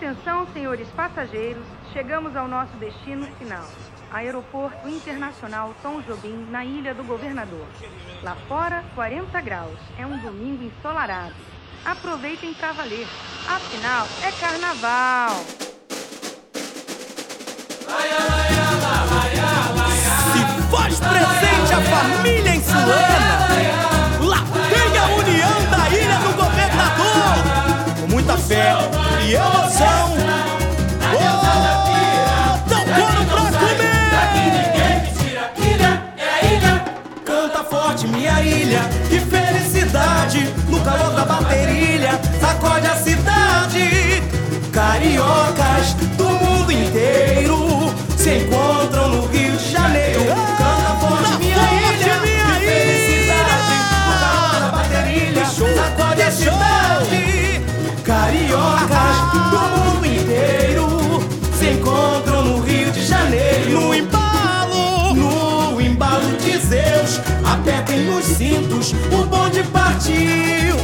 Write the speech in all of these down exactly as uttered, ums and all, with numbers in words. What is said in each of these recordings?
Atenção, senhores passageiros, chegamos ao nosso destino final. Aeroporto Internacional Tom Jobim, na Ilha do Governador. Lá fora, quarenta graus. É um domingo ensolarado. Aproveitem pra valer. Afinal, é carnaval. Se faz presente a família insulana, lá vem a união da Ilha do Governador. Com muita fé e emoção, oh, dá um coro pra comer. Daqui ninguém me tira, ilha é a ilha. Canta forte minha ilha, que felicidade. No calor da bateria, sacode a cidade. Cariocas do mundo inteiro se encontram no Rio de Janeiro. Canta forte minha ilha, que felicidade. No calor da bateria, sacode a cidade. Cariocas do mundo inteiro se encontram no Rio de Janeiro. No embalo, no embalo de Zeus, apertem os cintos, o bonde partiu.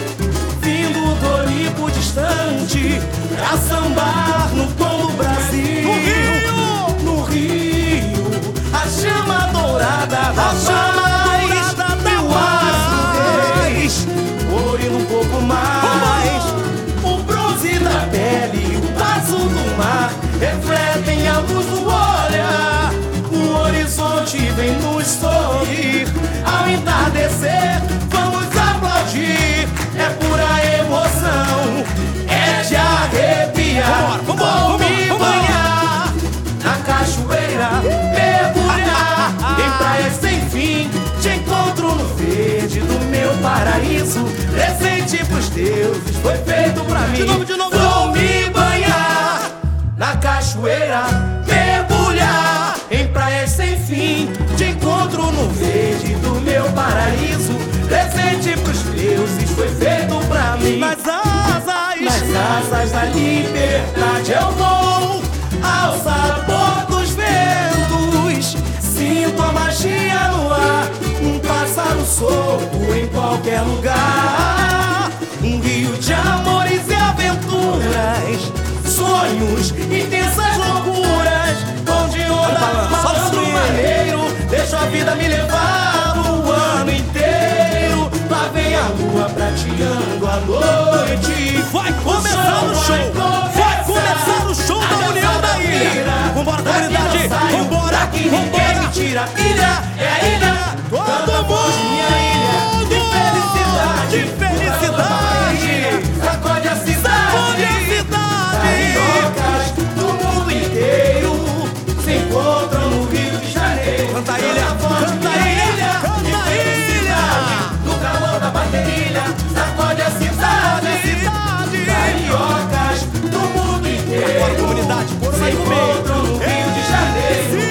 Vindo do Olimpo distante, pra sambar no tom do Brasil. No Rio, no Rio, a chama dourada da paz, mil astros reis, ouro e um pouco mais. O bronze da pele e o azul do mar refletem a luz do olhar. O horizonte vem nos sorrir. Ao entardecer, vamos aplaudir. É pura emoção, é de arrepiar. Vamos, vamos, me vamos, banhar na cachoeira, mergulhar em praias sem fim. Te encontro no verde do meu paraíso. Presente pros deuses, foi feito pra mim. De novo, de novo. Vou me banhar na cachoeira, mergulhar em praias sem fim. Te encontro no verde do meu paraíso. Presente pros deuses, foi feito pra mim. Nas asas, nas asas da liberdade eu vou, ao sabor dos ventos. Sinto a magia no ar, um pássaro solto em qualquer lugar. Um rio de amores e aventuras, sonhos, intensas loucuras. Bom de onda, malandro maneiro, deixa a vida me levar o ano inteiro. Lá vem a lua prateando a noite. Vai começar o show, vai começar o show da União da Ilha. Vambora, comunidade, vambora, daqui ninguém me tira, ilha é a ilha. Todo mundo, minha ilha, de felicidade, de felicidade. Sacode a cidade, sacode a cidade. Cariocas do mundo inteiro se encontram no Rio de Janeiro. Canta a ilha, canta a ilha, canta a ilha. No calor da bateria, sacode a cidade, Cariocas do mundo inteiro. Agora, comunidade, por se encontram no Rio de Janeiro.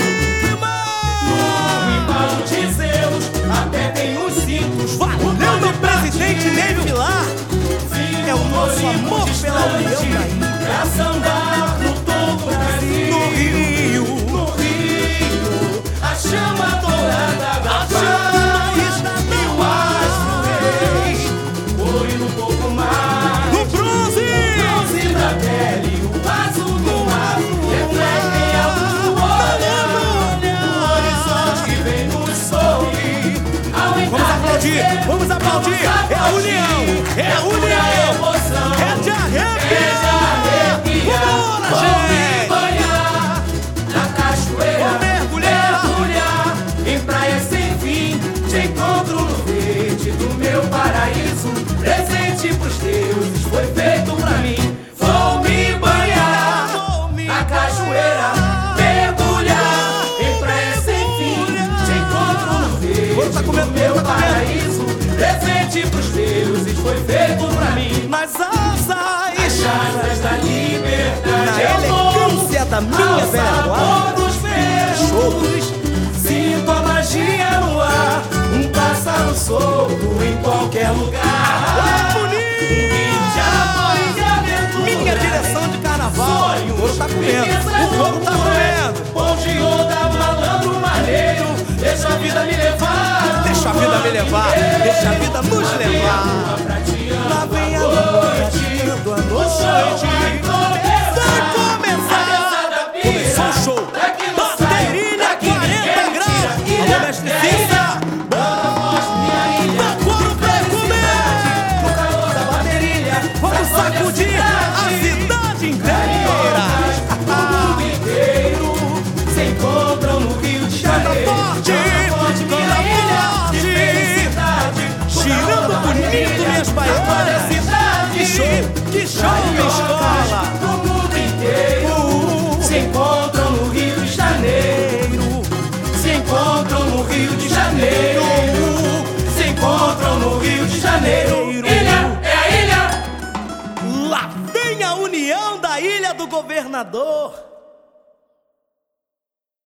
No embalo de Zeus, apertem os cintos. Valeu, meu presidente Ney Vilar. É o nosso amor pela União da Ilha. Pra sambar no tom do Brasil. No Rio, no Rio, a chama dourada da a paz, e o astro reis, ouro e um pouco mais. no bronze, o bronze da pele, o azul do mar, refletem a luz do olhar. O horizonte vem nos sorrir. Ao vamos aplaudir, vamos aplaudir. É a união, é a união, emoção, é de arrepiar. Vambora, vou gente. me banhar na cachoeira, Vou mergulhar. mergulhar em praias sem fim. Te encontro no verde do meu paraíso. Presente pros deuses, foi feito pra mim. Vou me banhar Vou me na cachoeira, mergulhar em praias sem fim. Te encontro no verde Tá comendo, do meu tá comendo. paraíso. Presente pros deuses, foi feito pra mim. nas asas, Asas da liberdade, na eu vou elegância da minha ao velha sabor guarda. dos ventos. Sinto a magia no ar, um pássaro solto em qualquer lugar. Olha, Um rio de amores e aventuras, minha direção de carnaval. O couro tá comendo, o couro tá comendo. Bom de onda, malandro maneiro, deixa a vida me levar. Deixa a vida me levar, deixa a vida nos levar. Lá vem a lua prateando a noite. se encontram no Rio de Janeiro. Se encontram no Rio de Janeiro. Se encontram no Rio de Janeiro. Ilha, é a ilha. Lá vem a união da Ilha do Governador.